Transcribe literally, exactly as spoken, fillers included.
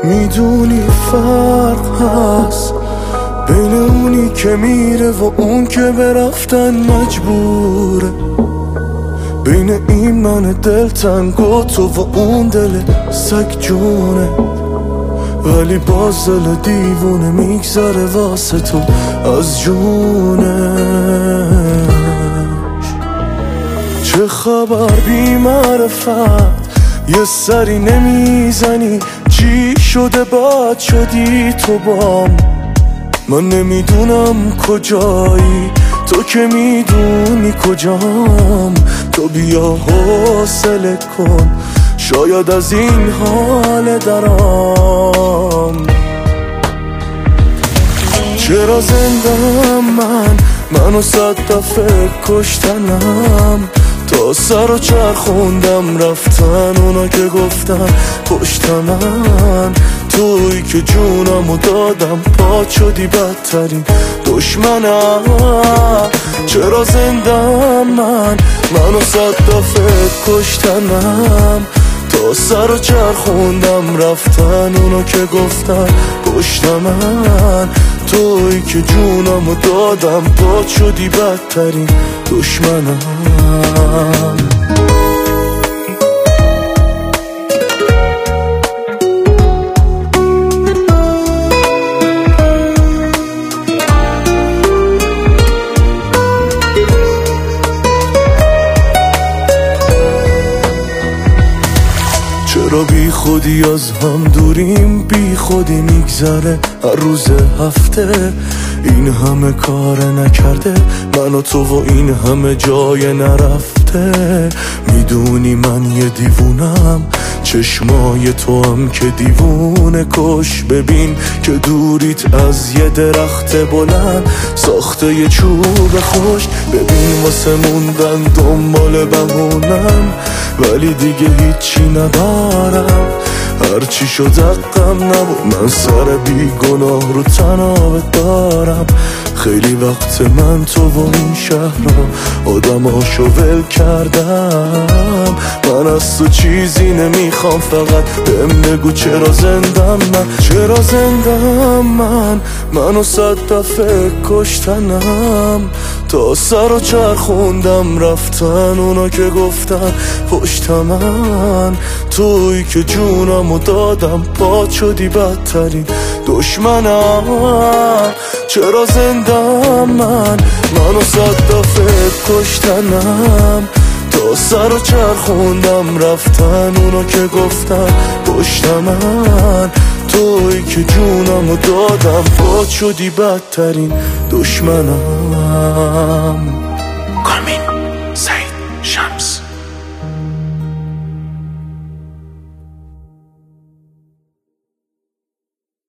میدونی فرق هست بین اونی که میره و اون که به رفتن مجبوره، بین این من دلتنگ و تو و اون دل سگ جونه، ولی باز دل دیوونه میگذره واسه تو از جونش. چه خبر بی معرفت یه سری نمیزنی، چی شده بد شدی تو بام؟ من نمیدونم کجایی، تو که میدونی کجام. تو بیا حوصله کن، شاید از این حال درام. چرا زندم من، منو صد دفعه کشتنم، تا سر و چرخوندم رفتن اونا که گفتن پشت من. توی که جونمو دادم پاک شدی بدترین دشمنم. چرا زندم من، منو صد دفعه کشتنم، تا سر و چرخوندم رفتن اونا که گفتن پشت من. توی که جونمو دادم پاک شدی بدترین دشمنم. چرا بی خودی از هم دوریم، بی خودی میگذره هر روز هفته. این همه کار نکرده من و تو و این همه جای نرفته. میدونی من یه دیوونم، چشمای تو هم که دیوونه کش. ببین که دوریت از یه درخت بلند ساخته یه چوب خوش. ببین واسه موندن دنبال بمونم، ولی دیگه هیچی ندارم. هرچی شد حقم نبود، من سر بی گناه رو تنابت دارم. خیلی وقت من تو و این شهر رو آدماشو ول کردم. من از تو چیزی نمیخوام، فقط بهم بگو چرا زندم من. چرا زندم من، منو صد دفعه کشتنم، تا سر و چرخوندم رفتن اونا که گفتن پشت من. توی که جونمو دادم پاک شدی بدترین دشمنم. چرا زندم من، منو صد دفعه کشتنم، تا سر و چرخوندم رفتن اونا که گفتن پشت من. توی که جونمو دادم پاک شدی بدترین دشمنم. کارمین سعید شمس.